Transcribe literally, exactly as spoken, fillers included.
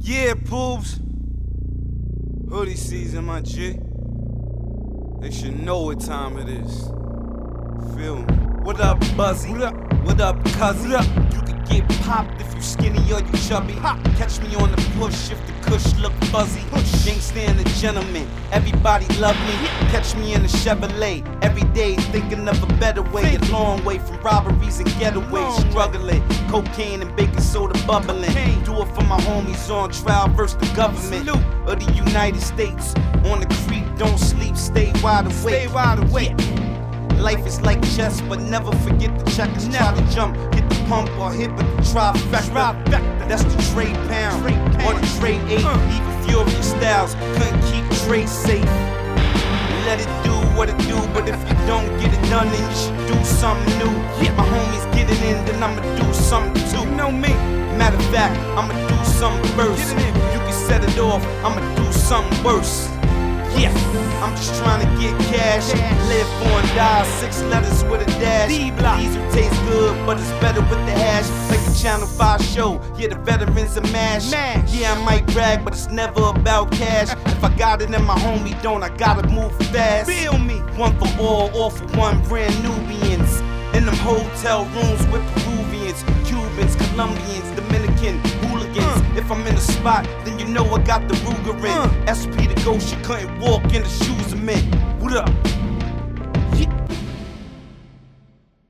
Yeah, Poobs. Hoodie season, my G. They should know what time it is. Feel me? What up, Buzzy? What up? What up, Cuzzy? What up? You could get popped if you skinny or you chubby. Pop. Catch me on the push if the kush look fuzzy. Gangsta and a gentleman, everybody love me. Catch me in a Chevrolet, every day thinking of a better way. A long way from robberies and getaways. Struggling, cocaine and baking soda bubbling. Do it for my homies on trial versus the government of the United States. On the creek, don't sleep, stay wide awake. Stay wide awake. Life is like chess, but never forget the checkers. Try to jump, hit the pump or hit with the trifecta. That's the trade pound, or the trade eight. Even Furious Styles couldn't keep trade safe. Let it do what it do, but if you don't get it done, then you should do something new. If my homies get it in, then I'ma do something too. You know me. Matter of fact, I'ma do something first. You can set it off, I'ma do something worse. Yeah, I'm just trying to get cash. Live for and die, six letters with a dash. Diesel tastes good, but it's better with the hash. Like a Channel five show, yeah, the veterans are mash. Yeah, I might brag, but it's never about cash. If I got it and my homie don't, I gotta move fast. Feel me? One for all, all for one, brand Nubians. In them hotel rooms with Peruvians, Cubans, Colombians, Dominican, hooligans. Uh, if I'm in a spot, then you know I got the Ruger in. Uh, S P the ghost, you couldn't walk in the shoes of men. What up?